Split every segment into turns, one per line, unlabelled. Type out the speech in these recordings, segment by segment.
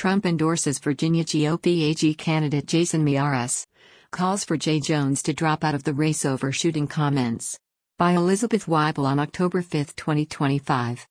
Trump endorses Virginia GOP AG candidate Jason Miyares. Calls for Jay Jones to drop out of the race over shooting comments. By Elizabeth Weibel on October 5, 2025.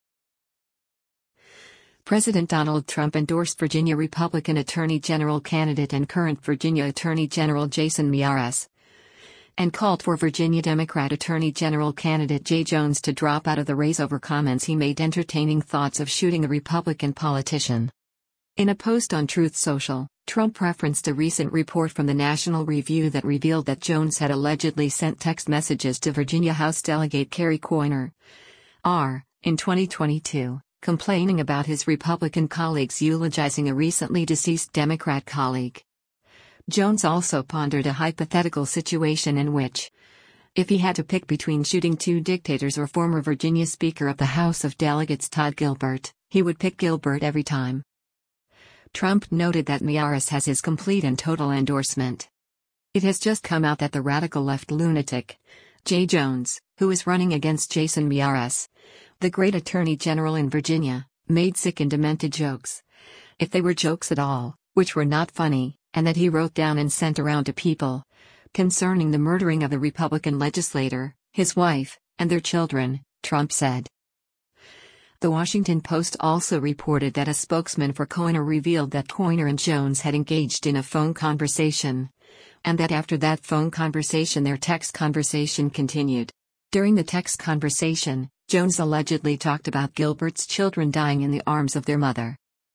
President Donald Trump endorsed Virginia Republican Attorney General candidate and current Virginia Attorney General Jason Miyares, and called for Virginia Democrat Attorney General candidate Jay Jones to drop out of the race over comments he made entertaining thoughts of shooting a Republican politician. In a post on Truth Social, Trump referenced a recent report from the National Review that revealed that Jones had allegedly sent text messages to Virginia House Delegate Kerry Coyner, R., in 2022, complaining about his Republican colleagues eulogizing a recently deceased Democrat colleague. Jones also pondered a hypothetical situation in which, if he had to pick between shooting two dictators or former Virginia Speaker of the House of Delegates Todd Gilbert, he would pick Gilbert every time. Trump noted that Miyares has his complete and total endorsement. It has just come out that the radical left lunatic, Jay Jones, who is running against Jason Miyares, the great attorney general in Virginia, made sick and demented jokes, if they were jokes at all, which were not funny, and that he wrote down and sent around to people, concerning the murdering of a Republican legislator, his wife, and their children, Trump said. The Washington Post also reported that a spokesman for Coyner revealed that Coyner and Jones had engaged in a phone conversation, and that after that phone conversation their text conversation continued. During the text conversation, Jones allegedly talked about Gilbert's children dying in the arms of their mother.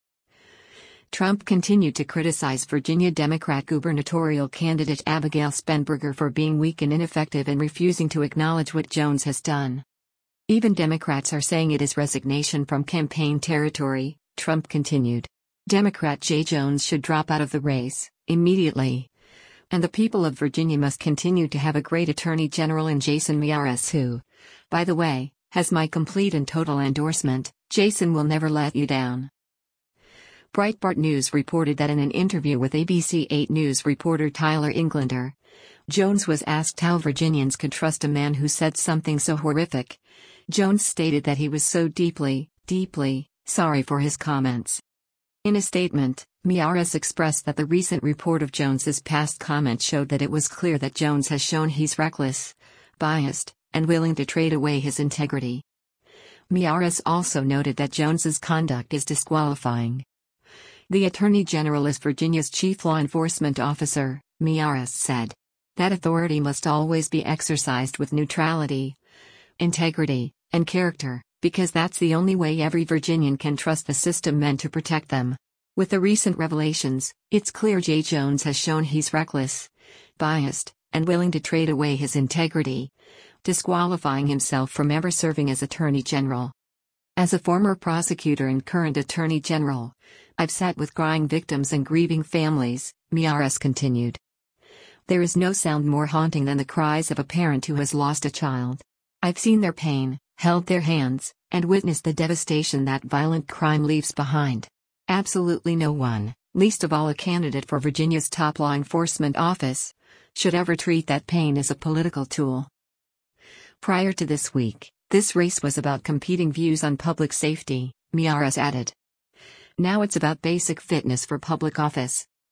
Trump continued to criticize Virginia Democrat gubernatorial candidate Abigail Spanberger for being weak and ineffective and refusing to acknowledge what Jones has done. Even Democrats are saying it is resignation from campaign territory, Trump continued. Democrat Jay Jones should drop out of the race, immediately. And the people of Virginia must continue to have a great attorney general in Jason Miyares who, by the way, has my complete and total endorsement. Jason will never let you down. Breitbart News reported that in an interview with ABC 8 News reporter Tyler Englander, Jones was asked how Virginians could trust a man who said something so horrific. Jones stated that he was so deeply, deeply sorry for his comments. In a statement, Miyares expressed that the recent report of Jones's past comments showed that it was clear that Jones has shown he's reckless, biased, and willing to trade away his integrity. Miyares also noted that Jones's conduct is disqualifying. The Attorney General is Virginia's chief law enforcement officer, Miyares said. That authority must always be exercised with neutrality, integrity, and character, because that's the only way every Virginian can trust the system meant to protect them. With the recent revelations, it's clear Jay Jones has shown he's reckless, biased, and willing to trade away his integrity, disqualifying himself from ever serving as Attorney General. As a former prosecutor and current Attorney General, I've sat with crying victims and grieving families, Miyares continued. There is no sound more haunting than the cries of a parent who has lost a child. I've seen their pain, held their hands, and witnessed the devastation that violent crime leaves behind. Absolutely no one, least of all a candidate for Virginia's top law enforcement office, should ever treat that pain as a political tool. Prior to this week, this race was about competing views on public safety, Miyares added. Now it's about basic fitness for public office.